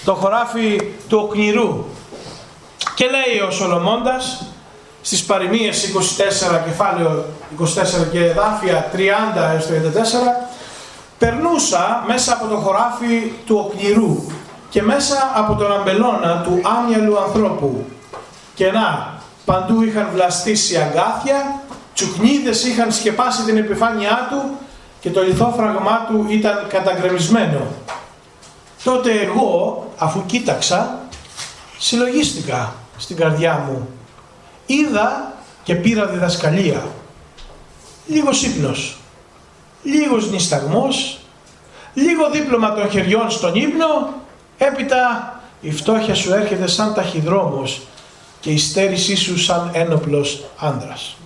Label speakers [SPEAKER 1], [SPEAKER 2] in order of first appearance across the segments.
[SPEAKER 1] το χωράφι του οκνηρού. Και λέει ο Σολομώντας στις Παροιμίες 24, κεφάλαιο 24 και εδάφια 30 έως 34, περνούσα μέσα από το χωράφι του οκνηρού και μέσα από τον αμπελώνα του άμυαλου ανθρώπου. Και να, παντού είχαν βλαστήσει αγκάθια, τσουκνίδες είχαν σκεπάσει την επιφάνειά του και το λιθόφραγμά του ήταν καταγκρεμισμένο. Τότε εγώ, αφού κοίταξα, συλλογίστηκα στην καρδιά μου. Είδα και πήρα διδασκαλία. Λίγος ύπνος, λίγος νησταγμός, λίγο δίπλωμα των χεριών στον ύπνο, έπειτα η φτώχεια σου έρχεται σαν ταχυδρόμος και η στέρησή σου σαν ένοπλος άνδρας.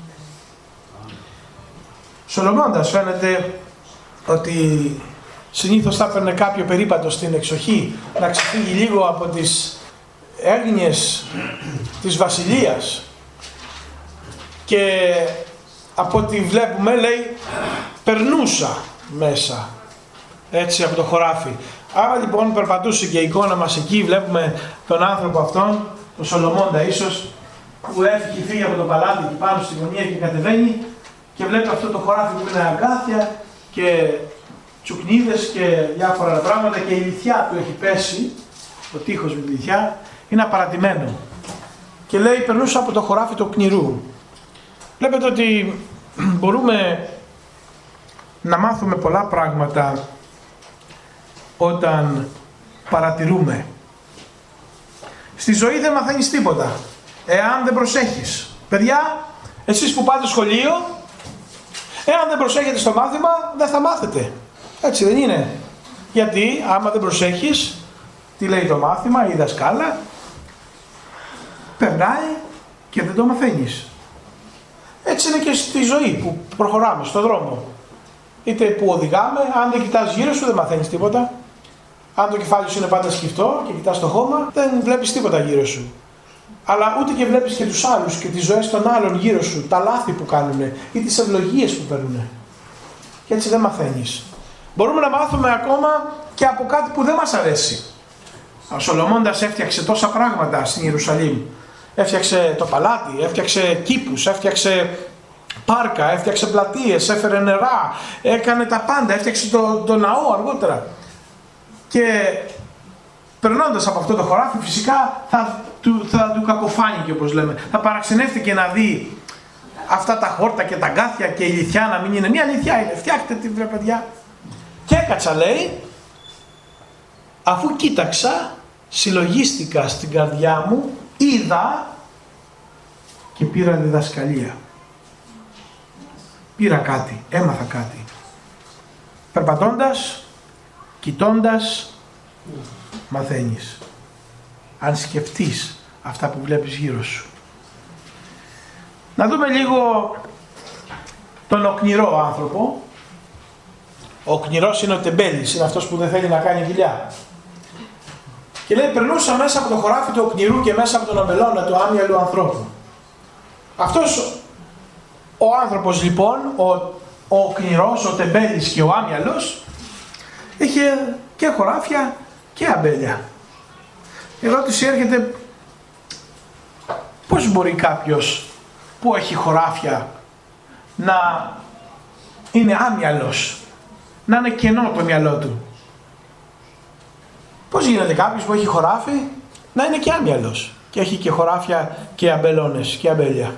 [SPEAKER 1] Σολομώντας φαίνεται ότι συνήθως θα έπαιρνε κάποιο περίπατο στην εξοχή να ξεφύγει λίγο από τις έγνοιες της βασιλείας, και από ό,τι βλέπουμε λέει περνούσα μέσα έτσι από το χωράφι. Άρα λοιπόν περπατούσε, και η εικόνα μας εκεί βλέπουμε τον άνθρωπο αυτόν, τον Σολομώντα ίσως, που έχει φύγει από το παλάτι και πάνω στη γωνία και κατεβαίνει και βλέπει αυτό το χωράφι που είναι αγκάθια και τσουκνίδες και διάφορα πράγματα, και η λιθιά του έχει πέσει, ο τείχος με τη λιθιά είναι απαρατημένο, και λέει περνούσα από το χωράφι του οκνηρού. Βλέπετε ότι μπορούμε να μάθουμε πολλά πράγματα όταν παρατηρούμε. Στη ζωή δεν μαθαίνεις τίποτα εάν δεν προσέχεις. Παιδιά, εσείς που πάτε σχολείο, εάν δεν προσέχετε στο μάθημα δεν θα μάθετε. Έτσι δεν είναι? Γιατί άμα δεν προσέχεις τι λέει το μάθημα ή η δασκάλα, περνάει και δεν το μαθαίνεις. Έτσι είναι και στη ζωή που προχωράμε στον δρόμο. Είτε που οδηγάμε, αν δεν κοιτάς γύρω σου δεν μαθαίνεις τίποτα. Αν το κεφάλι σου είναι πάντα σκυφτό και κοιτάς το χώμα, δεν βλέπεις τίποτα γύρω σου. Αλλά ούτε και βλέπεις και τους άλλους και τις ζωές των άλλων γύρω σου, τα λάθη που κάνουν ή τις ευλογίες που παίρνουν. Και έτσι δεν μαθαίνεις. Μπορούμε να μάθουμε ακόμα και από κάτι που δεν μας αρέσει. Ο Σολομώντας έφτιαξε τόσα πράγματα στην Ιερουσαλήμ. Έφτιαξε το παλάτι, έφτιαξε κήπους, έφτιαξε πάρκα, έφτιαξε πλατείες, έφερε νερά, έκανε τα πάντα, έφτιαξε το ναό αργότερα. Και περνώντας από αυτό το χωράφι φυσικά θα του κακοφάνηκε, όπως λέμε. Θα παραξενεύτηκε να δει αυτά τα χόρτα και τα αγκάθια και η λιθιά να μην είναι. Μια λιθιά είναι, φτιάχτε τη βρε παιδιά. Και έκατσα, λέει, αφού κοίταξα, συλλογίστηκα στην καρδιά μου, είδα και πήρα διδασκαλία. Πήρα κάτι, έμαθα κάτι. Περπατώντας, κοιτώντας, μαθαίνεις. Αν σκεφτείς αυτά που βλέπεις γύρω σου. Να δούμε λίγο τον οκνηρό άνθρωπο. Ο οκνηρός είναι ο τεμπέλης, είναι αυτός που δεν θέλει να κάνει δουλειά. Και λέει περνούσα μέσα από το χωράφι του οκνηρού και μέσα από τον αμπελώνα του άμυαλου ανθρώπου. Αυτός ο άνθρωπος λοιπόν, ο οκνηρός, ο τεμπέλης και ο άμυαλος, είχε και χωράφια και αμπέλια. Η ερώτηση έρχεται, πώς μπορεί κάποιος που έχει χωράφια να είναι άμυαλος, να είναι κενό το μυαλό του? Πώς γίνεται κάποιος που έχει χωράφι να είναι και άμυαλος και έχει και χωράφια και αμπελώνες και αμπέλια?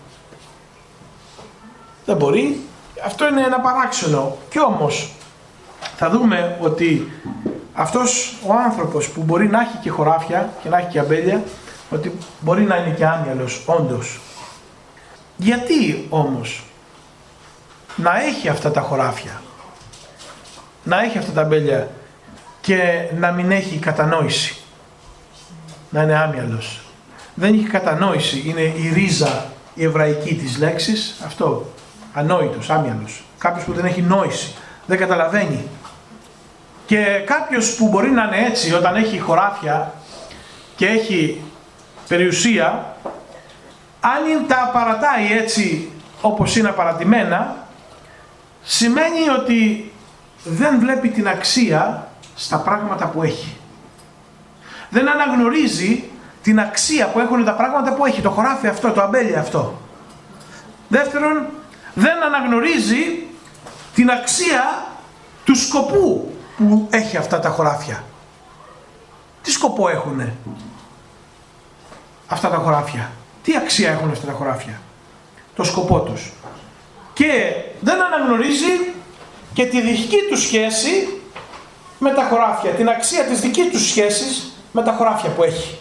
[SPEAKER 1] Δεν μπορεί. Αυτό είναι ένα παράξενο. Κι όμως θα δούμε ότι αυτός ο άνθρωπος που μπορεί να έχει και χωράφια και να έχει και αμπέλια, ότι μπορεί να είναι και άμυαλος όντως. Γιατί όμως να έχει αυτά τα χωράφια, να έχει αυτά τα αμπέλια και να μην έχει κατανόηση, να είναι άμυαλος? Δεν έχει κατανόηση, είναι η ρίζα η εβραϊκή της λέξης, αυτό, ανόητος, άμυαλος. Κάποιος που δεν έχει νόηση, δεν καταλαβαίνει. Και κάποιος που μπορεί να είναι έτσι όταν έχει χωράφια και έχει περιουσία, αν τα παρατάει έτσι όπως είναι απαρατημένα, σημαίνει ότι δεν βλέπει την αξία στα πράγματα που έχει. δεν αναγνωρίζει την αξία που έχουν τα πράγματα που έχει, το χωράφι αυτό, το αμπέλι αυτό. Δεύτερον, δεν αναγνωρίζει την αξία του σκοπού που έχει αυτά τα χωράφια. Τι σκοπό έχουνε αυτά τα χωράφια? Τι αξία έχουν αυτά τα χωράφια? Το σκοπό τους. Και δεν αναγνωρίζει και τη δική του σχέση με τα χωράφια, την αξία της δικής του σχέσης με τα χωράφια που έχει.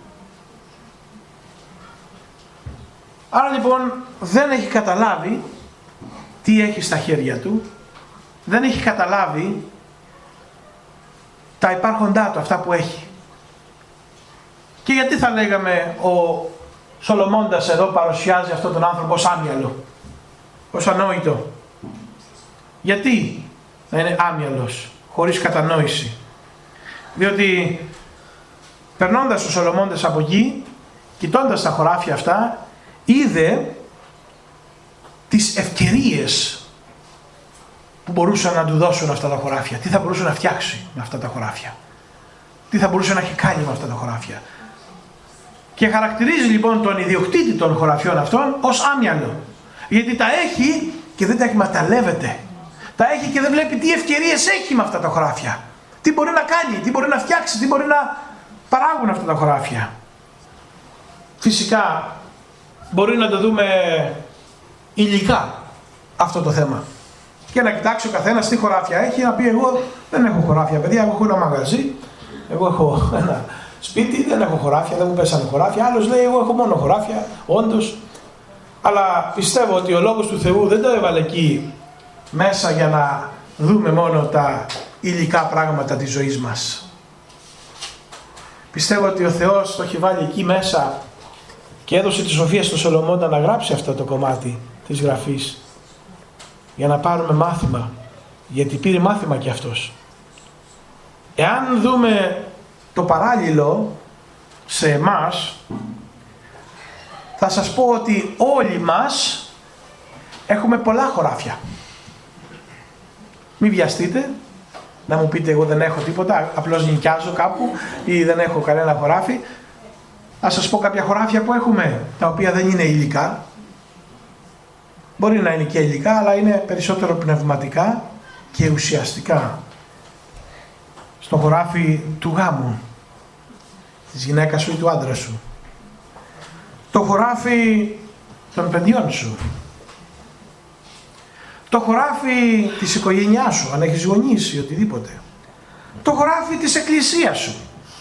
[SPEAKER 1] Άρα λοιπόν δεν έχει καταλάβει τι έχει στα χέρια του, δεν έχει καταλάβει τα υπάρχοντά του, αυτά που έχει. Και γιατί θα λέγαμε ο Σολομώντας εδώ παρουσιάζει αυτόν τον άνθρωπο ως άμυαλο, ως ανόητο? Γιατί να είναι άμυαλος, χωρίς κατανόηση? Διότι περνώντας ο Σολομώντας από εκεί, κοιτώντας τα χωράφια αυτά, είδε τις ευκαιρίες που μπορούσαν να του δώσουν αυτά τα χωράφια. Τι θα μπορούσε να φτιάξει με αυτά τα χωράφια, τι θα μπορούσε να έχει κάνει με αυτά τα χωράφια. Και χαρακτηρίζει λοιπόν τον ιδιοκτήτη των χωραφιών αυτών ως άμυαλο, γιατί τα έχει και δεν τα εκμεταλλεύεται. Τα έχει και δεν βλέπει τι ευκαιρίες έχει με αυτά τα χωράφια, τι μπορεί να κάνει, τι μπορεί να φτιάξει, τι μπορεί να παράγουν αυτά τα χωράφια. Φυσικά μπορεί να το δούμε υλικά αυτό το θέμα και να κοιτάξει ο καθένας τι χωράφια έχει, να πει εγώ δεν έχω χωράφια παιδιά, εγώ έχω ένα μαγαζί, εγώ έχω ένα σπίτι, δεν έχω χωράφια, δεν μου πέσανε χωράφια. Άλλος λέει εγώ έχω μόνο χωράφια, όντως. Αλλά πιστεύω ότι ο Λόγος του Θεού δεν το έβαλε εκεί μέσα για να δούμε μόνο τα υλικά πράγματα της ζωής μας. Πιστεύω ότι ο Θεός το έχει βάλει εκεί μέσα και έδωσε τη σοφία στον Σολομώντα να γράψει αυτό το κομμάτι της Γραφής για να πάρουμε μάθημα, γιατί πήρε μάθημα και αυτός. Εάν δούμε το παράλληλο σε εμάς, θα σας πω ότι όλοι μας έχουμε πολλά χωράφια. Μην βιαστείτε να μου πείτε εγώ δεν έχω τίποτα, απλώς νοικιάζω κάπου ή δεν έχω κανένα χωράφι. Να σας πω κάποια χωράφια που έχουμε, τα οποία δεν είναι υλικά. Μπορεί να είναι και υλικά, αλλά είναι περισσότερο πνευματικά και ουσιαστικά. Στο χωράφι του γάμου, της γυναίκας σου ή του άντρα σου. Το χωράφι των παιδιών σου. Το χωράφι της οικογένειάς σου, αν έχεις γονείς ή οτιδήποτε. Το χωράφι της εκκλησίας σου.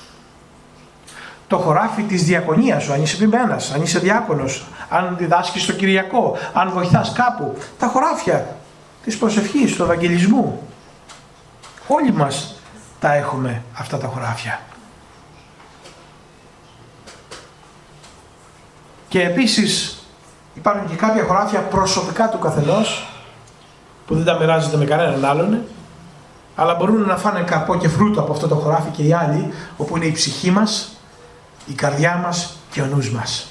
[SPEAKER 1] Το χωράφι της διακονίας σου, αν είσαι ποιμένας, αν είσαι διάκονος, αν διδάσκεις στο Κυριακό, αν βοηθάς κάπου. Τα χωράφια της προσευχής, του Ευαγγελισμού. Όλοι μας τα έχουμε αυτά τα χωράφια. Και επίσης υπάρχουν και κάποια χωράφια προσωπικά του καθενός που δεν τα μοιράζεται με κανέναν άλλον, αλλά μπορούν να φάνε καρπό και φρούτο από αυτό το χωράφι και οι άλλοι, όπου είναι η ψυχή μας, η καρδιά μας και ο νους μας.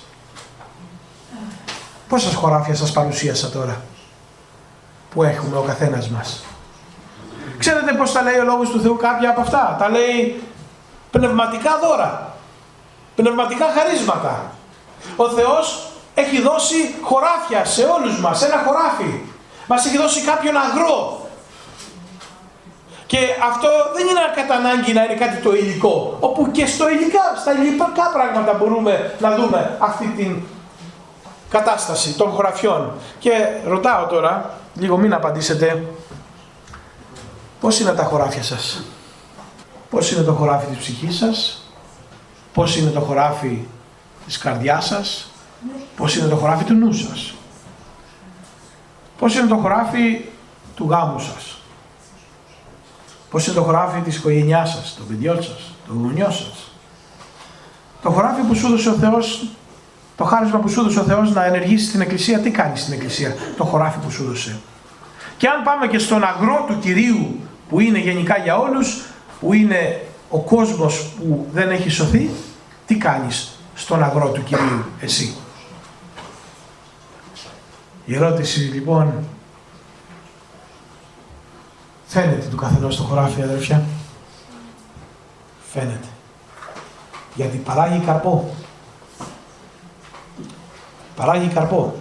[SPEAKER 1] Πόσες χωράφια σας παρουσίασα τώρα που έχουμε ο καθένας μας? Ξέρετε πως τα λέει ο Λόγος του Θεού κάποια από αυτά? Τα λέει πνευματικά δώρα, πνευματικά χαρίσματα. Ο Θεός έχει δώσει χωράφια σε όλους μας, ένα χωράφι. Μας έχει δώσει κάποιον αγρό. Και αυτό δεν είναι κατά ανάγκη να είναι κάτι το υλικό, όπου και στα υλικά πράγματα μπορούμε να δούμε αυτή την κατάσταση των χωραφιών. Και ρωτάω τώρα, λίγο μην απαντήσετε, πώς είναι τα χωράφια σας? Πώς είναι το χωράφι της ψυχής σας? Πώς είναι το χωράφι της καρδιάς σας? Πώς είναι το χωράφι του νου σας? Πώς είναι το χωράφι του γάμου σας? Πώς είναι το χωράφι της οικογένειάς σας, των παιδιών σας, των γονιών σας? Το χωράφι που σου έδωσε ο Θεός, το χάρισμα που σου έδωσε ο Θεός να ενεργήσει στην Εκκλησία, τι κάνει στην Εκκλησία? Το χωράφι που σου έδωσε. Και αν πάμε και στον αγρό του Κυρίου, που είναι γενικά για όλους, που είναι ο κόσμος που δεν έχει σωθεί, τι κάνεις στον αγρό του Κυρίου εσύ? Η ερώτηση λοιπόν, φαίνεται του καθενός το χωράφι, αδερφιά? Φαίνεται. Γιατί παράγει καρπό. Παράγει καρπό.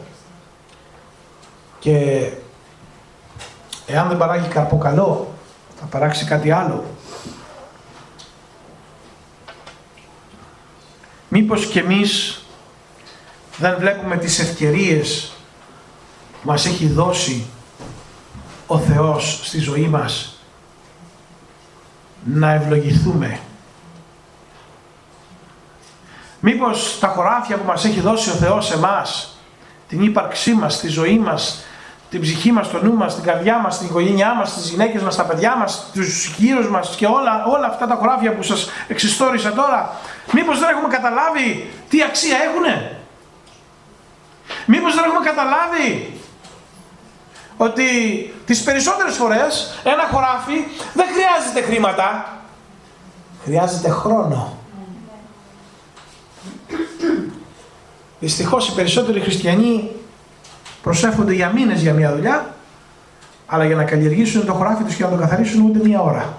[SPEAKER 1] Και εάν δεν παράγει καρπό καλό, θα παράξει κάτι άλλο. Μήπως και εμείς δεν βλέπουμε τις ευκαιρίες που μας έχει δώσει ο Θεός στη ζωή μας να ευλογηθούμε? Μήπως τα χωράφια που μας έχει δώσει ο Θεός εμάς, την ύπαρξή μας, τη ζωή μας, την ψυχή μας, το νου μας, την καρδιά μας, την οικογένειά μας, τις γυναίκες μας, τα παιδιά μας, τους γύρους μας και όλα αυτά τα χωράφια που σας εξιστόρισα τώρα, μήπως δεν έχουμε καταλάβει τι αξία έχουνε? Μήπως δεν έχουμε καταλάβει ότι τις περισσότερες φορές ένα χωράφι δεν χρειάζεται χρήματα, χρειάζεται χρόνο. Δυστυχώς οι περισσότεροι χριστιανοί προσεύχονται για μήνες για μια δουλειά, αλλά για να καλλιεργήσουν το χωράφι τους και να το καθαρίσουν ούτε μια ώρα.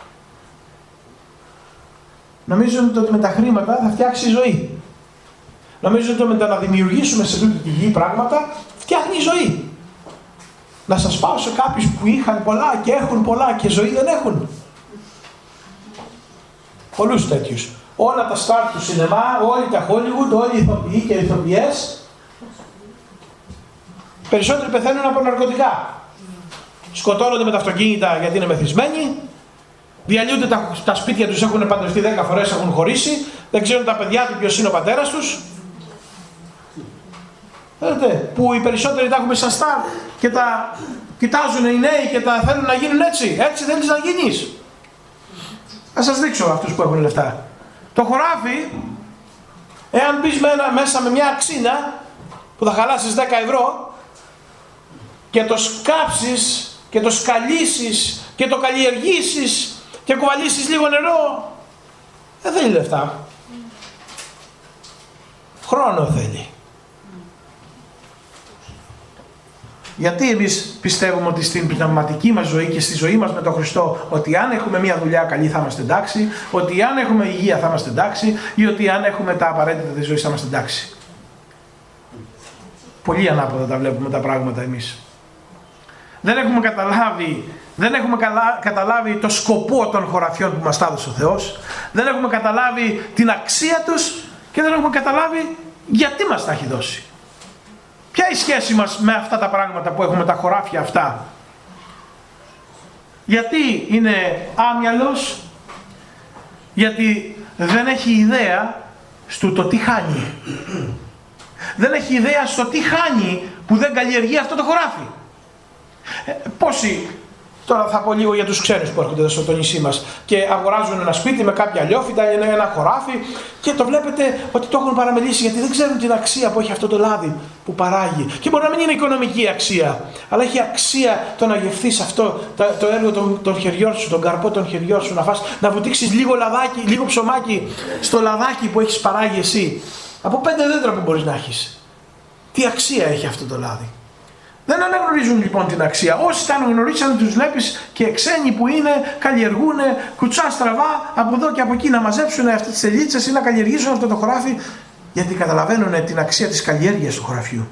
[SPEAKER 1] Νομίζουν ότι με τα χρήματα θα φτιάξει η ζωή. Νομίζουν ότι με τα να δημιουργήσουμε σε τούτη τη γη πράγματα φτιάχνει η ζωή. Να σας πάω σε κάποιους που είχαν πολλά και έχουν πολλά και ζωή δεν έχουν. Πολλούς τέτοιους. Όλα τα στάρ του σινεμά, όλοι τα Hollywood, όλοι οι ηθοποιοί και οι ηθοποιές, περισσότεροι πεθαίνουν από ναρκωτικά. Σκοτώνονται με τα αυτοκίνητα γιατί είναι μεθυσμένοι, διαλύονται τα σπίτια τους, έχουν παντρευτεί 10 φορές, έχουν χωρίσει, δεν ξέρουν τα παιδιά του ποιος είναι ο πατέρας τους. Που οι περισσότεροι τα έχουμε σαν στάρ και τα κοιτάζουν οι νέοι και τα θέλουν να γίνουν έτσι. Έτσι θέλεις να γίνεις? Θα σας δείξω αυτούς που έχουν λεφτά. Το χωράφι, εάν μπεις μέσα με μια αξίνα που θα χαλάσεις 10 ευρώ και το σκάψεις και το σκαλίσεις και το καλλιεργήσεις και κουβαλήσεις λίγο νερό, δεν θέλει λεφτά. Χρόνο θέλει. Γιατί εμείς πιστεύουμε ότι στην πνευματική μας ζωή και στη ζωή μας με τον Χριστό, ότι αν έχουμε μια δουλειά καλή θα είμαστε εντάξει, ότι αν έχουμε υγεία θα είμαστε εντάξει ή ότι αν έχουμε τα απαραίτητα της ζωής θα είμαστε εντάξει? Πολύ ανάποδα τα βλέπουμε τα πράγματα εμείς. Δεν έχουμε καταλάβει το σκοπό των χωραφιών που μας τα έδωσε ο Θεός, δεν έχουμε καταλάβει την αξία τους και δεν έχουμε καταλάβει γιατί μας τα έχει δώσει. Ποια είναι η σχέση μας με αυτά τα πράγματα που έχουμε, τα χωράφια αυτά? Γιατί είναι άμυαλος? Γιατί δεν έχει ιδέα στο το τι χάνει. Δεν έχει ιδέα στο τι χάνει που δεν καλλιεργεί αυτό το χωράφι. Πόσοι, τώρα θα πω λίγο για τους ξένους που έρχονται εδώ στο νησί μας και αγοράζουν ένα σπίτι με κάποια λιόφυτα, ένα χωράφι και το βλέπετε ότι το έχουν παραμελήσει γιατί δεν ξέρουν την αξία που έχει αυτό το λάδι που παράγει. Και μπορεί να μην είναι οικονομική αξία, αλλά έχει αξία το να γευθείς αυτό το έργο των χεριών σου, τον καρπό των χεριών σου, να φας, να βουτήξεις λίγο λαδάκι, λίγο ψωμάκι στο λαδάκι που έχεις παράγει εσύ. Από 5 δέντρα που μπορείς να έχεις. Τι αξία έχει αυτό το λάδι? Δεν αναγνωρίζουν λοιπόν την αξία. Όσοι τα αναγνωρίσαν, τους βλέπεις και ξένοι που είναι, καλλιεργούν κουτσά στραβά από εδώ και από εκεί να μαζέψουν αυτές τις ελίτσες ή να καλλιεργήσουν αυτό το χωράφι, γιατί καταλαβαίνουν την αξία της καλλιέργειας του χωραφιού.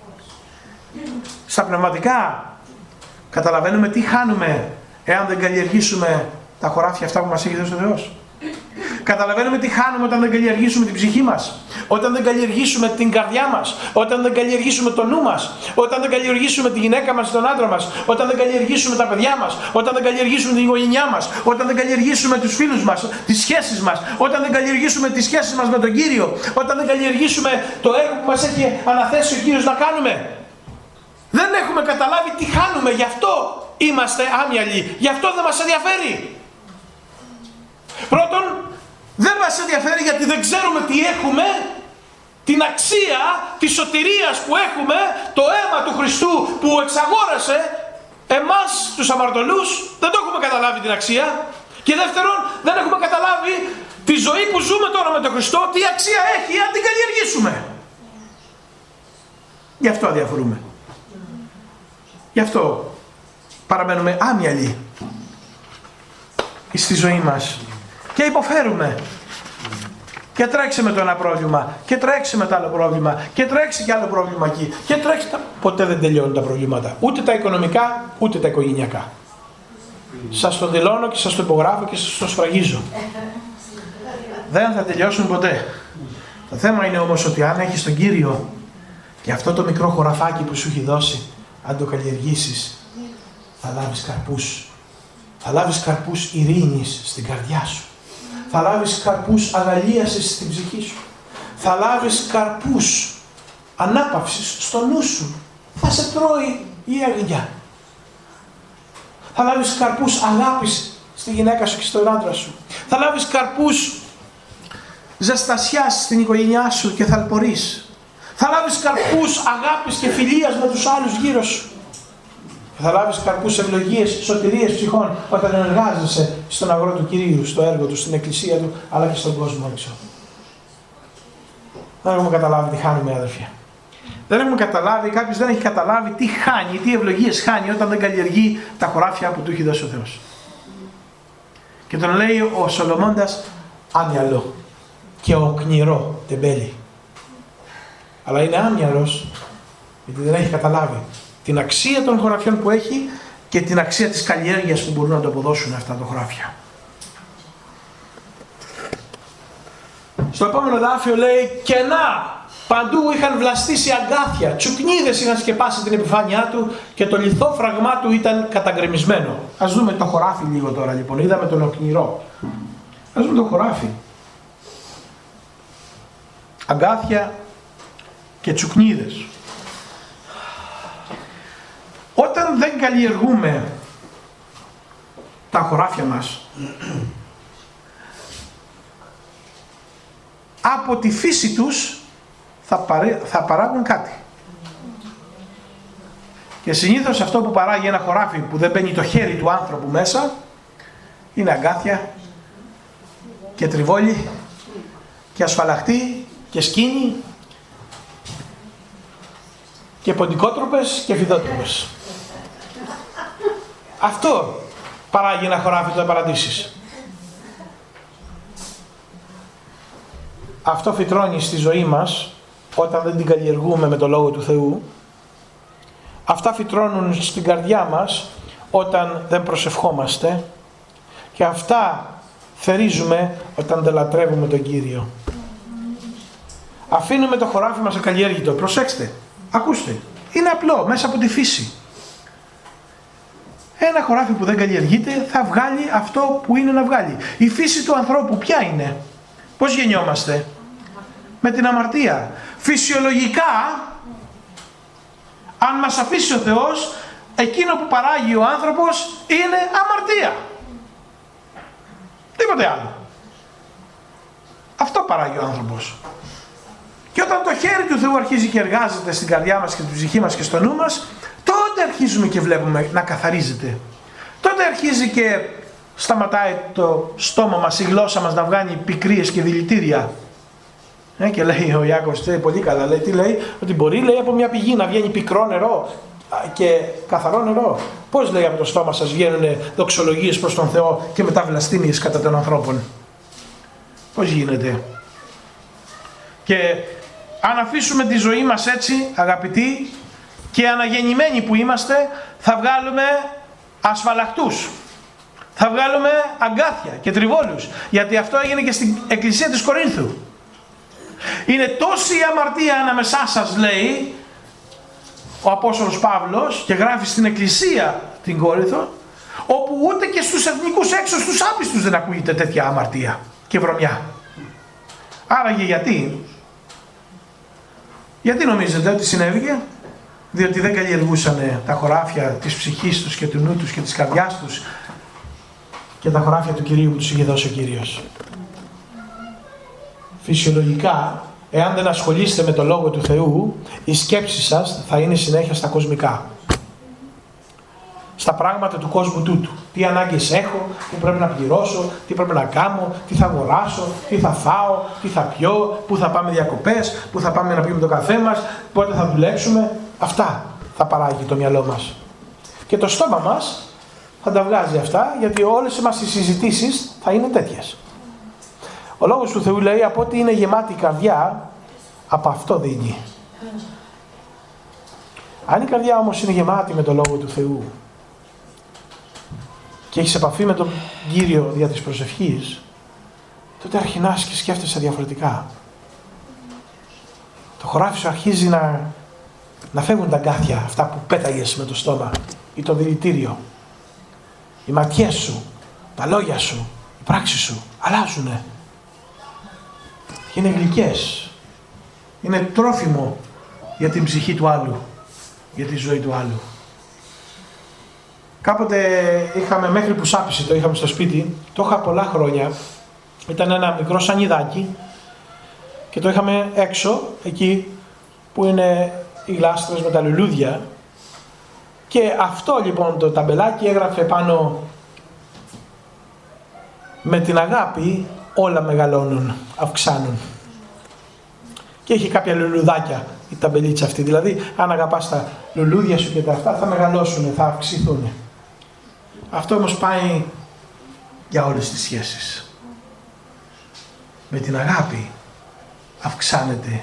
[SPEAKER 1] Στα πνευματικά καταλαβαίνουμε τι χάνουμε εάν δεν καλλιεργήσουμε τα χωράφια αυτά που μας έχει δώσει ο Θεός. Καταλαβαίνουμε τι χάνουμε όταν δεν καλλιεργήσουμε την ψυχή μας, όταν δεν καλλιεργήσουμε την καρδιά μας, όταν δεν καλλιεργήσουμε το νου μας, όταν δεν καλλιεργήσουμε τη γυναίκα μας ή τον άντρα μας, όταν δεν καλλιεργήσουμε τα παιδιά μας, όταν δεν καλλιεργήσουμε την οικογένειά μας, όταν δεν καλλιεργήσουμε τους φίλους μας, τις σχέσεις μας, όταν δεν καλλιεργήσουμε τις σχέσεις μας με τον Κύριο, όταν δεν καλλιεργήσουμε το έργο που μας έχει αναθέσει ο Κύριος να κάνουμε. Δεν έχουμε καταλάβει τι χάνουμε, γι' αυτό είμαστε άμυαλοι, γι' αυτό δεν μας ενδιαφέρει. Πρώτον, δεν μας ενδιαφέρει γιατί δεν ξέρουμε τι έχουμε, την αξία της σωτηρίας που έχουμε, το αίμα του Χριστού που εξαγόρασε εμάς τους αμαρτωλούς, δεν το έχουμε καταλάβει την αξία. Και δεύτερον, δεν έχουμε καταλάβει τη ζωή που ζούμε τώρα με τον Χριστό, τι αξία έχει αν την καλλιεργήσουμε. Γι' αυτό αδιαφορούμε. Γι' αυτό παραμένουμε άμυαλοι στη ζωή μας και υποφέρουμε. Και τρέξει με το ένα πρόβλημα, και τρέξει με το άλλο πρόβλημα, και τρέξει και άλλο πρόβλημα εκεί, και τρέξει. Ποτέ δεν τελειώνουν τα προβλήματα. Ούτε τα οικονομικά, ούτε τα οικογενειακά. Σας το δηλώνω και σας το υπογράφω και σας το σφραγίζω. Δεν θα τελειώσουν ποτέ. Το θέμα είναι όμως ότι αν έχεις τον Κύριο και αυτό το μικρό χωραφάκι που σου έχει δώσει, αν το καλλιεργήσεις, θα λάβεις καρπούς. Θα λάβεις καρπούς ειρήνης στην καρδιά σου. Θα λάβεις καρπούς αγαλίασης στην ψυχή σου. Θα λάβεις καρπούς ανάπαυσης στο νου σου. Θα σε τρώει η αγνιά. Θα λάβεις καρπούς αγάπης στη γυναίκα σου και στον άντρα σου. Θα λάβεις καρπούς ζεστασιάς στην οικογένειά σου και θαλπορείς. Θα λάβεις καρπούς αγάπης και φιλίας με τους άλλους γύρω σου. Θα λάβεις καρπούς ευλογίες, σωτηρίες ψυχών όταν εργάζεσαι στον αγρό του Κυρίου, στο έργο του, στην εκκλησία του, αλλά και στον κόσμο έξω. Δεν έχουμε καταλάβει τι χάνουμε, αδερφιά. Δεν έχουμε καταλάβει, κάποιος δεν έχει καταλάβει τι χάνει, τι ευλογίες χάνει όταν δεν καλλιεργεί τα χωράφια που του έχει δώσει ο Θεός. Και τον λέει ο Σολομώντας άμυαλο και οκνηρό τεμπέλι. Αλλά είναι άμυαλος γιατί δεν έχει καταλάβει την αξία των χωραφιών που έχει και την αξία της καλλιέργειας που μπορούν να το αποδώσουν αυτά τα χωράφια. Στο επόμενο εδάφιο λέει κενά. Παντού είχαν βλαστήσει αγκάθια, τσουκνίδες είχαν σκεπάσει την επιφάνειά του και το λιθόφραγμά του ήταν καταγκρεμισμένο. Ας δούμε το χωράφι λίγο τώρα λοιπόν, είδαμε τον οκνηρό. Ας δούμε το χωράφι. Αγκάθια και τσουκνίδες. Όταν δεν καλλιεργούμε τα χωράφια μας, από τη φύση τους θα παράγουν κάτι. Και συνήθως αυτό που παράγει ένα χωράφι που δεν μπαίνει το χέρι του άνθρωπου μέσα είναι αγκάθια και τριβόλι και ασφαλαχτή και σκήνη και ποντικότροπες και φιδότροπες. Αυτό παράγει ένα χωράφι του παραδείσης. Αυτό φυτρώνει στη ζωή μας όταν δεν την καλλιεργούμε με το Λόγο του Θεού. Αυτά φυτρώνουν στην καρδιά μας όταν δεν προσευχόμαστε. Και αυτά θερίζουμε όταν δεν λατρεύουμε τον Κύριο. Αφήνουμε το χωράφι μας ακαλλιέργητο. Προσέξτε, ακούστε. Είναι απλό, μέσα από τη φύση. Ένα χωράφι που δεν καλλιεργείται θα βγάλει αυτό που είναι να βγάλει. Η φύση του ανθρώπου ποια είναι? Πώς γεννιόμαστε? Με την αμαρτία. Φυσιολογικά, αν μας αφήσει ο Θεός, εκείνο που παράγει ο άνθρωπος είναι αμαρτία. Τίποτε άλλο. Αυτό παράγει ο άνθρωπος. Και όταν το χέρι του Θεού αρχίζει και εργάζεται στην καρδιά μας και στην ψυχή μας και στο νου μας, τότε αρχίζουμε και βλέπουμε να καθαρίζεται. Τότε αρχίζει και σταματάει το στόμα μας, η γλώσσα μας να βγάνει πικρίες και δηλητήρια. Και λέει ο Ιάκωβος, πολύ καλά, λέει, τι λέει, ότι μπορεί, λέει, από μια πηγή να βγαίνει πικρό νερό και καθαρό νερό. Πώς, λέει, από το στόμα σας βγαίνουν δοξολογίες προς τον Θεό και μετά βλαστήμιες κατά των ανθρώπων? Πώς γίνεται? Και αν αφήσουμε τη ζωή μας έτσι, αγαπητοί και αναγεννημένοι που είμαστε, θα βγάλουμε ασφαλαχτούς. Θα βγάλουμε αγκάθια και τριβόλους. Γιατί αυτό έγινε και στην εκκλησία της Κορίνθου. Είναι τόση η αμαρτία ανάμεσά σας, λέει ο Απόστολος Παύλος, και γράφει στην εκκλησία την Κόρινθο, όπου ούτε και στους εθνικούς έξω, στους άπιστους δεν ακούγεται τέτοια αμαρτία και βρωμιά. Άραγε γιατί? Γιατί νομίζετε ότι συνέβηκε? Διότι δεν καλλιεργούσαν τα χωράφια της ψυχής τους και του νου τους και της καρδιάς τους και τα χωράφια του Κυρίου που τους είχε δώσει ο Κύριος. Φυσιολογικά, εάν δεν ασχολείστε με το Λόγο του Θεού, η σκέψη σας θα είναι συνέχεια στα κοσμικά. Στα πράγματα του κόσμου τούτου. Τι ανάγκες έχω, τι πρέπει να πληρώσω, τι πρέπει να κάνω, τι θα αγοράσω, τι θα φάω, τι θα πιω, πού θα πάμε διακοπές, πού θα πάμε να πιούμε το καφέ μας, πότε θα δουλέψουμε. Αυτά θα παράγει το μυαλό μας. Και το στόμα μας θα τα βγάζει αυτά, γιατί όλες μας οι συζητήσεις θα είναι τέτοιες. Ο Λόγος του Θεού λέει από ότι είναι γεμάτη η καρδιά, από αυτό δίνει. Αν η καρδιά όμως είναι γεμάτη με τον Λόγο του Θεού και έχεις επαφή με τον Κύριο δια της προσευχής, τότε αρχινάς και σκέφτεσαι διαφορετικά. Το χωράφι σου αρχίζει να φεύγουν τα αγκάθια, αυτά που πέταγες με το στόμα ή το δηλητήριο. Οι ματιές σου, τα λόγια σου, οι πράξεις σου αλλάζουνε. Και είναι γλυκές. Είναι τρόφιμο για την ψυχή του άλλου, για τη ζωή του άλλου. Κάποτε είχαμε, μέχρι που σάπισε, το είχαμε στο σπίτι, το είχα πολλά χρόνια. Ήταν ένα μικρό σανιδάκι και το είχαμε έξω, εκεί που είναι οι γλάστρες με τα λουλούδια, και αυτό λοιπόν το ταμπελάκι έγραφε πάνω «Με την αγάπη όλα μεγαλώνουν, αυξάνουν». Και έχει κάποια λουλουδάκια η ταμπελίτσα αυτή, δηλαδή αν αγαπάς τα λουλούδια σου και τα αυτά θα μεγαλώσουν, θα αυξηθούν. Αυτό όμως πάει για όλες τις σχέσεις. Με την αγάπη αυξάνεται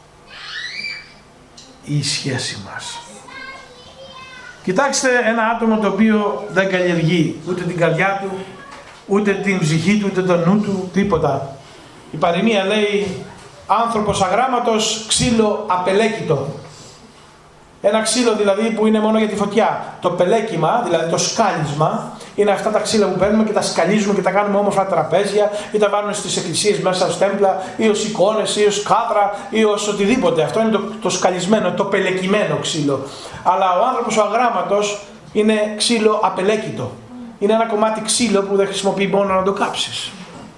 [SPEAKER 1] η σχέση μας. Κοιτάξτε ένα άτομο το οποίο δεν καλλιεργεί ούτε την καρδιά του, ούτε την ψυχή του, ούτε το νου του, τίποτα. Η παροιμία λέει άνθρωπος αγράμματος, ξύλο απελέκητο. Ένα ξύλο δηλαδή που είναι μόνο για τη φωτιά. Το πελέκιμα, δηλαδή το σκάλισμα, είναι αυτά τα ξύλα που παίρνουμε και τα σκαλίζουμε και τα κάνουμε όμορφα τραπέζια ή τα βάλουμε στις εκκλησίες μέσα ως τέμπλα ή ως εικόνες ή ως κάδρα ή ως οτιδήποτε. Αυτό είναι το σκαλισμένο, το πελεκιμένο ξύλο. Αλλά ο άνθρωπος ο αγράμματος είναι ξύλο απελέκητο. Είναι ένα κομμάτι ξύλο που δεν χρησιμοποιεί μόνο να το κάψεις.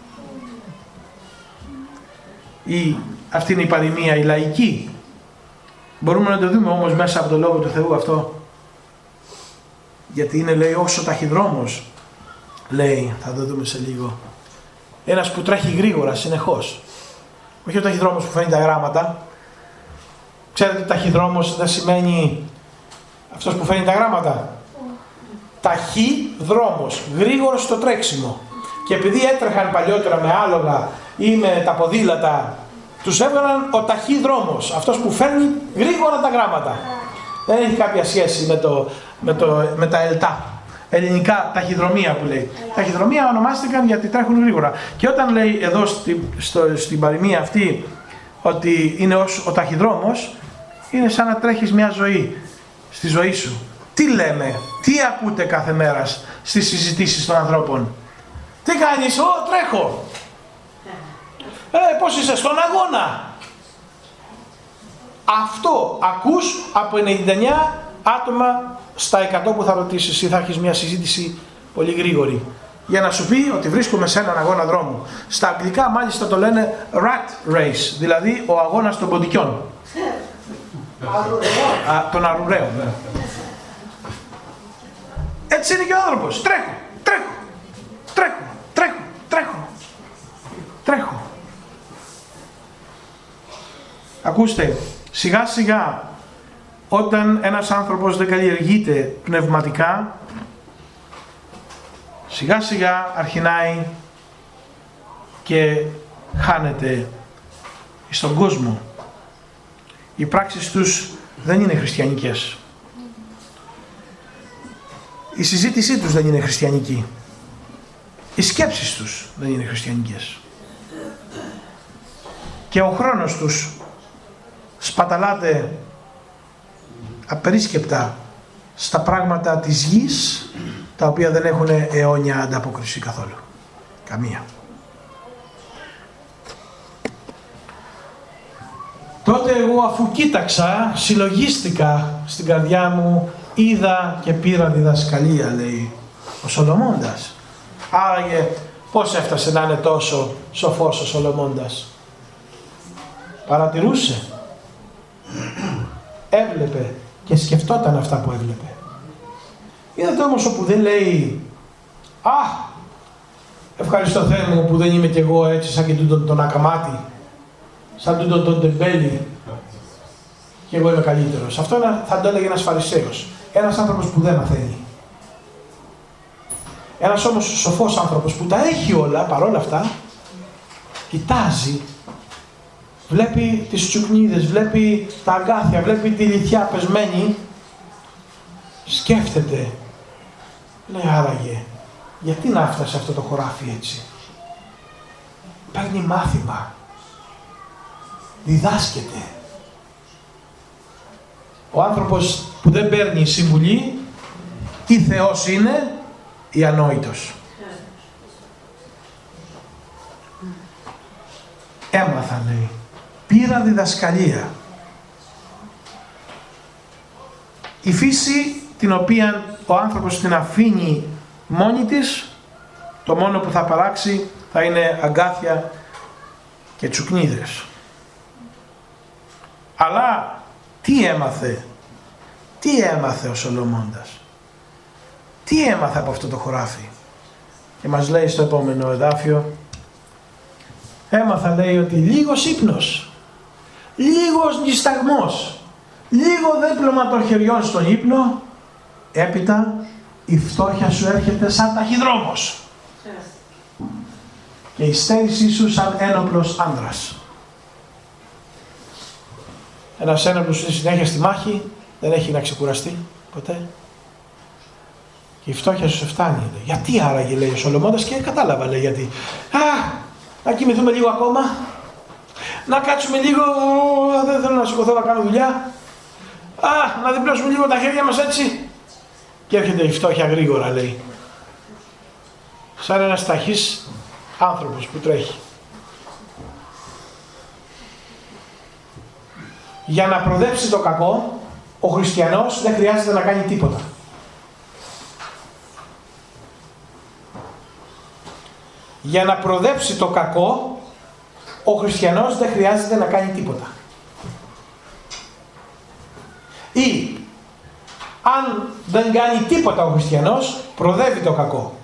[SPEAKER 1] Αυτή είναι η παροιμία, η λαϊκή. Μπορούμε να το δούμε όμως μέσα από το Λόγο του Θεού αυτό. Γιατί είναι, λέει, όσο ταχυδρόμος, λέει, θα το δούμε σε λίγο. Ένας που τρέχει γρήγορα συνεχώς. Όχι ο ταχυδρόμος που φέρνει τα γράμματα. Ξέρετε, ταχυδρόμος δεν σημαίνει αυτός που φέρνει τα γράμματα. Ταχυδρόμος, γρήγορος στο τρέξιμο. Και επειδή έτρεχαν παλιότερα με άλογα ή με τα ποδήλατα, τους έβγαλαν ο ταχυδρόμος, αυτός που φέρνει γρήγορα τα γράμματα. Δεν έχει κάποια σχέση με τα ελτά. Ελληνικά ταχυδρομεία που λέει. Ταχυδρομεία ονομάστηκαν γιατί τρέχουν γρήγορα. Και όταν λέει εδώ στην παροιμία αυτή ότι είναι ο ταχυδρόμος, είναι σαν να τρέχεις μια ζωή στη ζωή σου. Τι λέμε, τι ακούτε κάθε μέρα στις συζητήσεις των ανθρώπων? Τι κάνεις? Τρέχω. Πώς είσαι? Στον αγώνα. Αυτό ακούς από 99 άτομα στα 100 που θα ρωτήσεις ή θα έχεις μια συζήτηση πολύ γρήγορη. Για να σου πει ότι βρίσκομαι σε έναν αγώνα δρόμου. Στα αγγλικά μάλιστα το λένε rat race, δηλαδή ο αγώνας των ποντικιών. Των αρουραίων. Έτσι είναι και ο άνθρωπος. Τρέχω. Ακούστε, σιγά σιγά όταν ένας άνθρωπος δεν καλλιεργείται πνευματικά, σιγά σιγά αρχινάει και χάνεται στον κόσμο. Οι πράξεις τους δεν είναι χριστιανικές. Η συζήτησή τους δεν είναι χριστιανική. Οι σκέψεις τους δεν είναι χριστιανικές. Και ο χρόνος τους σπαταλάται απερίσκεπτα στα πράγματα της γης, τα οποία δεν έχουν αιώνια ανταπόκριση καθόλου. Καμία. Τότε εγώ, αφού κοίταξα, συλλογίστηκα στην καρδιά μου, είδα και πήρα διδασκαλία, λέει ο Σολομώντας. Άραγε πώς έφτασε να είναι τόσο σοφός ο Σολομώντας? Παρατηρούσε, έβλεπε και σκεφτόταν αυτά που έβλεπε. Είδατε όμως όπου δεν λέει ευχαριστώ Θεέ μου που δεν είμαι κι εγώ έτσι σαν και τον ακαμάτι, σαν τον τεμπέλη και εγώ είμαι καλύτερος. Αυτό θα το έλεγε ένας Φαρισαίος, ένας άνθρωπος που δεν μαθαίνει. Ένας όμως σοφός άνθρωπος που τα έχει όλα παρόλα αυτά Κοιτάζει, βλέπει τις τσουκνίδες, βλέπει τα αγκάθια, βλέπει τη λιθιά πεσμένη, σκέφτεται, λέει άραγε, γιατί να έφτασε αυτό το χωράφι έτσι. Παίρνει μάθημα, διδάσκεται. Ο άνθρωπος που δεν παίρνει συμβουλή, ή Θεός είναι ή ανόητος. Έμαθα, λέει, πήρα διδασκαλία. Η φύση την οποία ο άνθρωπος την αφήνει μόνη της, το μόνο που θα παράξει θα είναι αγκάθια και τσουκνίδες. Αλλά τι έμαθε ο Σολομώντας, τι έμαθε από αυτό το χωράφι. Και μας λέει στο επόμενο εδάφιο, έμαθα, λέει, ότι λίγος ύπνος, λίγος νησταγμός, λίγο δέπλωμα των χεριών στον ύπνο, έπειτα η φτώχεια σου έρχεται σαν ταχυδρόμος και η στέρησή σου σαν ένοπλος άνδρας. Ένας ένοπλος είναι συνέχεια στη μάχη, δεν έχει να ξεκουραστεί ποτέ. Και η φτώχεια σου σε φτάνει. Λέει. Γιατί άραγε, λέει ο Σολομώντας, και κατάλαβα, λέει, γιατί. Να κοιμηθούμε λίγο ακόμα, να κάτσουμε λίγο, δεν θέλω να σηκωθώ να κάνω δουλειά. Να διπλώσουμε λίγο τα χέρια μας έτσι. Και έρχεται η φτώχεια γρήγορα, λέει. Σαν ένας ταχύς άνθρωπος που τρέχει. Για να προδέψει το κακό, ο χριστιανός δεν χρειάζεται να κάνει τίποτα. Για να προδέψει το κακό, ο χριστιανός δεν χρειάζεται να κάνει τίποτα. Ή, αν δεν κάνει τίποτα ο χριστιανός, προδεύει το κακό.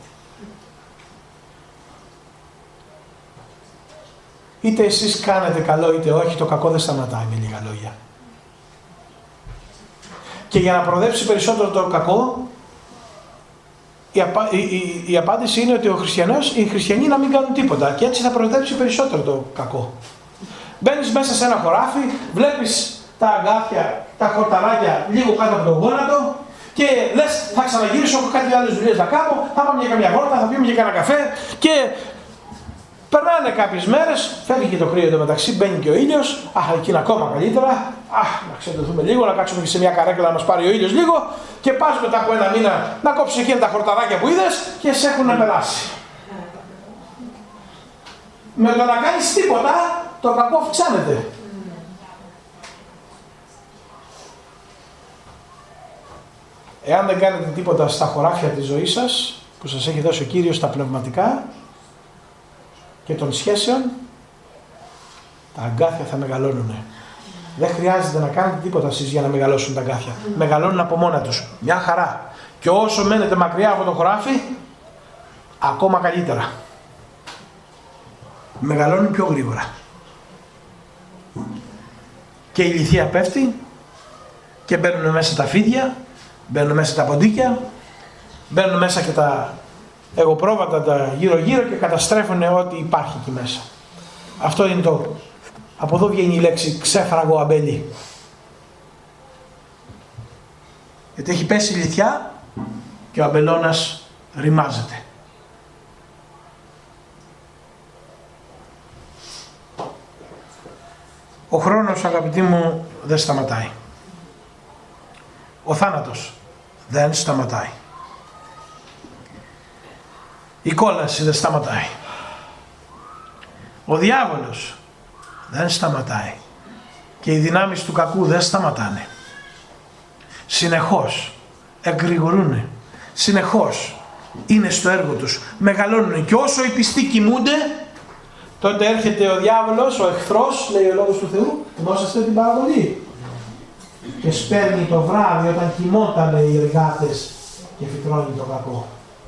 [SPEAKER 1] Είτε εσείς κάνετε καλό είτε όχι, το κακό δεν σταματάει, με λίγα λόγια. Και για να προδέψει περισσότερο το κακό, η απάντηση είναι ότι οι χριστιανοί να μην κάνουν τίποτα και έτσι θα προδέψει περισσότερο το κακό. Μπαίνεις μέσα σε ένα χωράφι, βλέπεις τα αγκάθια, τα χορταράκια λίγο κάτω από τον γόνατο και λες, θα ξαναγυρίσω, έχω κάτι άλλες δουλειές να κάνω, θα πάμε για καμιά βόλτα, θα πιούμε για κανένα καφέ και περνάνε κάποιες μέρες, φεύγει και το κρύο εντωμεταξύ, μπαίνει και ο ήλιος, εκεί είναι ακόμα καλύτερα, να ξεντωθούμε λίγο, να κάτσουμε και σε μια καρέκλα να μας πάρει ο ήλιος λίγο και πας μετά από ένα μήνα να κόψεις εκείνα τα χορταράκια που είδες και σε έχουν περάσει. Με το να κάνεις τίποτα, το κακό αυξάνεται. Εάν δεν κάνετε τίποτα στα χωράφια της ζωής σας, που σας έχει δώσει ο Κύριος στα πνευματικά και των σχέσεων, τα αγκάθια θα μεγαλώνουν. Δεν χρειάζεται να κάνετε τίποτα εσείς για να μεγαλώσουν τα αγκάθια. Μεγαλώνουν από μόνα τους. Μια χαρά. Και όσο μένετε μακριά από το χωράφι, ακόμα καλύτερα. Μεγαλώνουν πιο γρήγορα. Και η λιθία πέφτει και μπαίνουν μέσα τα φίδια, μπαίνουν μέσα τα ποντίκια, μπαίνουν μέσα και τα εγωπρόβατα τα γύρω-γύρω και καταστρέφουν ό,τι υπάρχει εκεί μέσα. Αυτό είναι το. Από εδώ βγαίνει η λέξη ξέφραγο αμπέλι. Γιατί έχει πέσει η λιθιά και ο αμπελώνας ρημάζεται. Ο χρόνος, αγαπητοί μου, δεν σταματάει. Ο θάνατος δεν σταματάει. Η κόλαση δεν σταματάει. Ο διάβολος δεν σταματάει. Και οι δυνάμεις του κακού δεν σταματάνε. Συνεχώς εκγρηγορούν. Συνεχώς είναι στο έργο τους. Μεγαλώνουν. Και όσο οι πιστοί κοιμούνται, τότε έρχεται ο διάβολος, ο εχθρός, λέει ο Λόγος του Θεού, θυμόσαστε την παραβολή. Και σπέρνει το βράδυ όταν κοιμόταν οι εργάτες και φυτρώνει το κακό.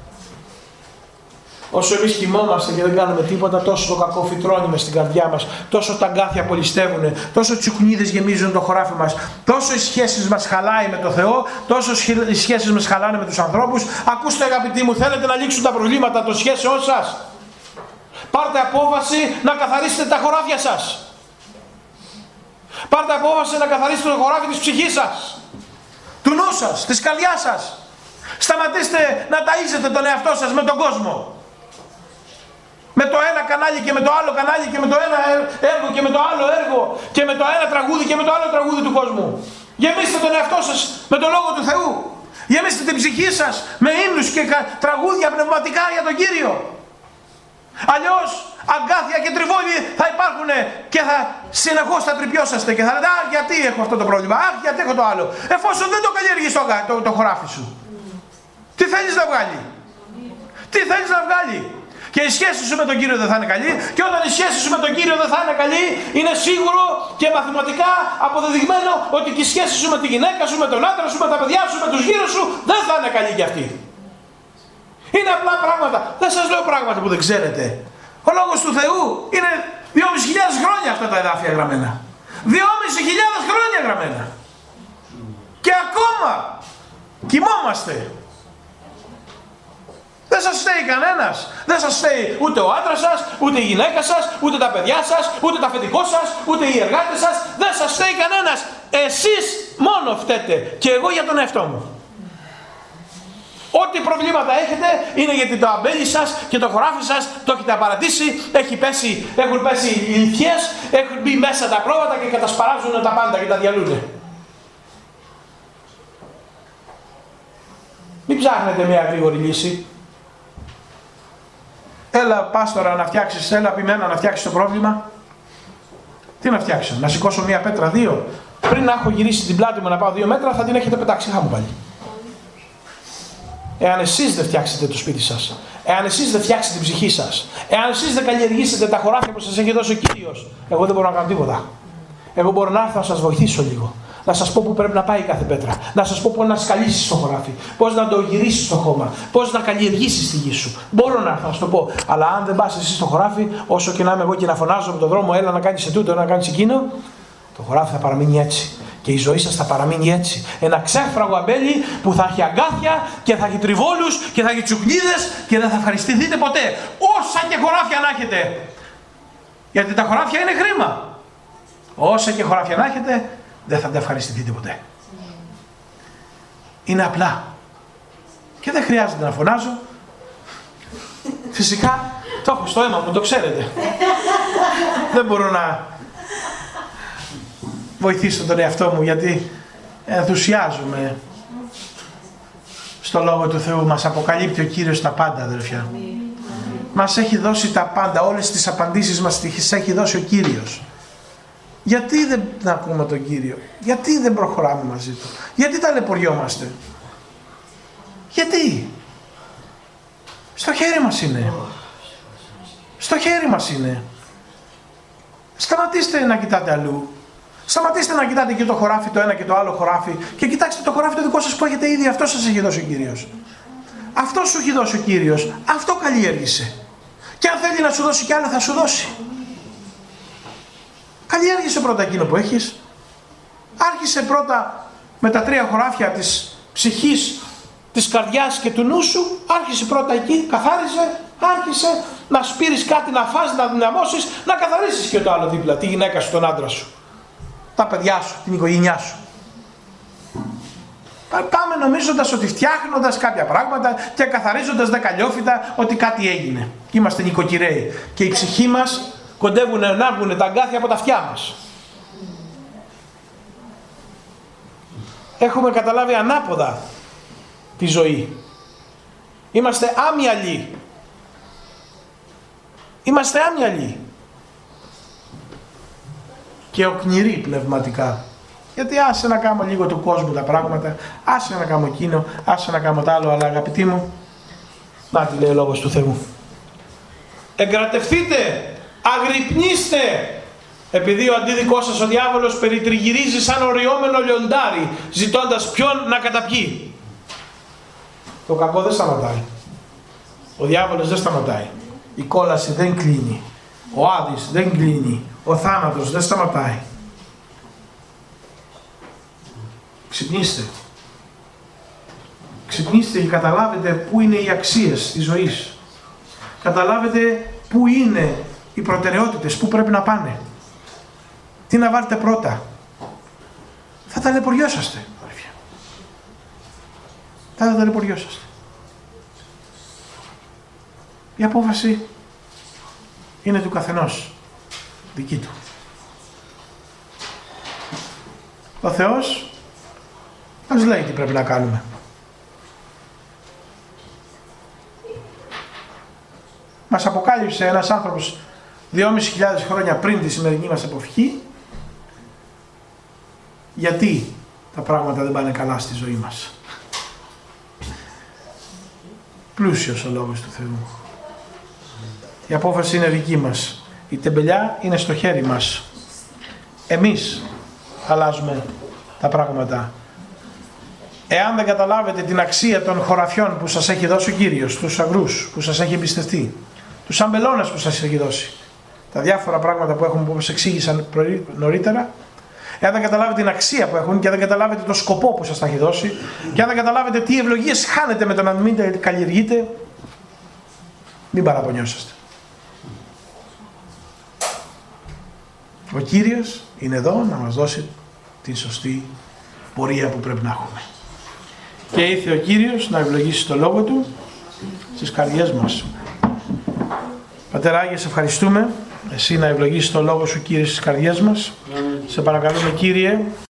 [SPEAKER 1] Όσο εμείς κοιμόμαστε και δεν κάνουμε τίποτα, τόσο το κακό φυτρώνει μες στην καρδιά μας, τόσο τα αγκάθια πολυστεύουν, τόσο τσουκνίδες γεμίζουν το χωράφι μας, τόσο οι σχέσεις μας χαλάει με το Θεό, τόσο οι σχέσεις μας χαλάνε με τους ανθρώπους. Ακούστε, αγαπητοί μου, θέλετε να λήξουν τα προβλήματα των σχέσεών σας? Πάρτε απόφαση να καθαρίσετε τα χωράφια σας. Πάρτε απόφαση να καθαρίσετε το χωράφι της ψυχής σας, του νου σας, της καρδιάς σας. Σταματήστε να ταΐζετε τον εαυτό σας με τον κόσμο. Με το ένα κανάλι και με το άλλο κανάλι και με το ένα έργο και με το άλλο έργο και με το ένα τραγούδι και με το άλλο τραγούδι του κόσμου. Γεμίστε τον εαυτό σας με τον Λόγο του Θεού. Γεμίστε την ψυχή σας με ύμνους και τραγούδια πνευματικά για τον Κύριο. Αλλιώς αγκάθια και τριβόλοι θα υπάρχουν και συνεχώς θα τρυπιώσαστε και θα λέτε «Αχ, γιατί έχω αυτό το πρόβλημα, αχ, γιατί έχω το άλλο». Εφόσον δεν το καλλιεργείς το χωράφι σου. Τι θέλεις να βγάλει. Τι θέλεις να βγάλει. Και η σχέση σου με τον Κύριο δεν θα είναι καλή, και όταν η σχέση σου με τον Κύριο δεν θα είναι καλή, είναι σίγουρο και μαθηματικά αποδεδειγμένο ότι και η σχέση σου με τη γυναίκα σου, με τον άντρα σου, με τα παιδιά σου, με τους γύρω σου δεν θα είναι καλή κι αυτή. Είναι απλά πράγματα. Δεν σας λέω πράγματα που δεν ξέρετε. Ο Λόγος του Θεού είναι 2.500 χρόνια αυτά τα εδάφια γραμμένα. 2.500 χρόνια γραμμένα. Και ακόμα κοιμόμαστε. Δεν σας φταίει κανένας. Δεν σας φταίει ούτε ο άντρας σας, ούτε η γυναίκα σας, ούτε τα παιδιά σας, ούτε τα αφεντικό σας, ούτε οι εργάτες σας. Δεν σας φταίει κανένας. Εσείς μόνο φταίτε. Και εγώ για τον εαυτό μου. Ό,τι προβλήματα έχετε είναι γιατί το αμπέλι σας και το χωράφι σας το έχετε απαρατήσει, έχουν πέσει οι λυθιές, έχουν μπει μέσα τα πρόβατα και κατασπαράζουν τα πάντα και τα διαλούνε. Μην ψάχνετε μια γρήγορη λύση. Έλα πάστορα να φτιάξεις, έλα πειμένα να φτιάξεις το πρόβλημα. Τι να φτιάξω, να σηκώσω μια πέτρα, 2. Πριν να έχω γυρίσει την πλάτη μου να πάω 2 μέτρα θα την έχετε πετάξει χάμου πάλι. Εάν εσείς δεν φτιάξετε το σπίτι σας, εάν εσείς δεν φτιάξετε την ψυχή σας, εάν εσείς δεν καλλιεργήσετε τα χωράφια που σας έχει δώσει ο Κύριος, εγώ δεν μπορώ να κάνω τίποτα. Εγώ μπορώ να έρθω να σας βοηθήσω λίγο. Να σας πω πού πρέπει να πάει κάθε πέτρα. Να σας πω πώς να σκαλίσεις το χωράφι. Πώς να το γυρίσεις στο χώμα. Πώς να καλλιεργήσεις τη γη σου. Μπορώ να έρθω να σου το πω. Αλλά αν δεν πας εσύ στο χωράφι, όσο και να είμαι εγώ και να φωνάζω από τον δρόμο, έλα να κάνεις τούτο, έλα να κάνεις εκείνο, το χωράφι θα παραμείνει έτσι. Και η ζωή σας θα παραμείνει έτσι. Ένα ξέφραγο αμπέλι που θα έχει αγκάθια και θα έχει τριβόλους και θα έχει τσουκνίδες και δεν θα ευχαριστηθείτε ποτέ. Όσα και χωράφια να έχετε. Γιατί τα χωράφια είναι χρήμα. Όσα και χωράφια να έχετε, δεν θα τα ευχαριστηθείτε ποτέ. Είναι απλά. Και δεν χρειάζεται να φωνάζω. Φυσικά το έχω στο αίμα μου, το ξέρετε. Δεν μπορώ να βοηθήσω τον εαυτό μου γιατί ενθουσιάζομαι στο Λόγο του Θεού. Μας αποκαλύπτει ο Κύριος τα πάντα, αδερφιά. Μας έχει δώσει τα πάντα, όλες τις απαντήσεις μας τις έχει δώσει ο Κύριος. Γιατί δεν ακούμε τον Κύριο, γιατί δεν προχωράμε μαζί του, γιατί ταλαιπωριόμαστε, γιατί στο χέρι μας είναι, στο χέρι μας είναι. Σταματήστε να κοιτάτε αλλού, σταματήστε να κοιτάτε και το χωράφι το ένα και το άλλο χωράφι και κοιτάξτε το χωράφι το δικό σας που έχετε ήδη, αυτό σας έχει δώσει ο Κύριος. Αυτό σου έχει δώσει ο Κύριος, αυτό καλλιέργησε και αν θέλει να σου δώσει κι άλλο θα σου δώσει. Καλλιέργησε πρώτα εκείνο που έχεις. Άρχισε πρώτα με τα 3 χωράφια της ψυχής, της καρδιάς και του νου σου. Άρχισε πρώτα εκεί, καθάρισε. Άρχισε να σπείρεις κάτι, να φας, να δυναμώσεις, να καθαρίσεις και το άλλο δίπλα, τη γυναίκα σου, τον άντρα σου, τα παιδιά σου, την οικογένειά σου. Πάμε νομίζοντας ότι φτιάχνοντας κάποια πράγματα και καθαρίζοντας 10 λιόφυτα ότι κάτι έγινε. Είμαστε νοικοκυρέοι και η ψυχή μας κοντεύουν να βγουν τα αγκάθια από τα αυτιά μας. Έχουμε καταλάβει ανάποδα τη ζωή. Είμαστε άμυαλοι. Είμαστε άμυαλοι. Και οκνηροί πνευματικά. Γιατί άσε να κάνω λίγο του κόσμου τα πράγματα, άσε να κάνω εκείνο, άσε να κάνω τ' άλλο, αλλά αγαπητοί μου, να τι λέει ο Λόγος του Θεού. Εγκρατευτείτε, αγρυπνήστε, επειδή ο αντίδικός σας ο διάβολος περιτριγυρίζει σαν οριόμενο λιοντάρι, ζητώντας ποιον να καταπιεί. Το κακό δεν σταματάει. Ο διάβολος δεν σταματάει. Η κόλαση δεν κλείνει. Ο Άδης δεν κλείνει. Ο θάνατος δεν σταματάει. Ξυπνήστε. Ξυπνήστε και καταλάβετε πού είναι οι αξίες της ζωής. Καταλάβετε πού είναι οι προτεραιότητες, πού πρέπει να πάνε. Τι να βάλετε πρώτα. Θα ταλαιπωριόσαστε. Θα ταλαιπωριόσαστε. Η απόφαση είναι του καθενός, δική του. Ο Θεός μας λέει τι πρέπει να κάνουμε. Μας αποκάλυψε ένας άνθρωπος 2.500 χρόνια πριν τη σημερινή μας εποχή γιατί τα πράγματα δεν πάνε καλά στη ζωή μας. Πλούσιος ο λόγος του Θεού. Η απόφαση είναι δική μας. Η τεμπελιά είναι στο χέρι μας. Εμείς αλλάζουμε τα πράγματα. Εάν δεν καταλάβετε την αξία των χωραφιών που σας έχει δώσει ο Κύριος, τους αγρούς που σας έχει εμπιστευτεί, τους αμπελώνες που σας έχει δώσει, τα διάφορα πράγματα που έχουν, που όπως εξήγησαν νωρίτερα, εάν δεν καταλάβετε την αξία που έχουν και αν δεν καταλάβετε το σκοπό που σας τα έχει δώσει και αν δεν καταλάβετε τι ευλογίες χάνετε με το να μην τα καλλιεργείτε, μην παραπονιόσαστε. Ο Κύριος είναι εδώ να μας δώσει την σωστή πορεία που πρέπει να έχουμε. Και ήρθε ο Κύριος να ευλογήσει το Λόγο Του στις καρδιές μας. Πατέρα Άγιε, σε ευχαριστούμε. Εσύ να ευλογήσεις το Λόγο Σου, Κύριε, στις καρδιές μας. Σε παρακαλούμε, Κύριε,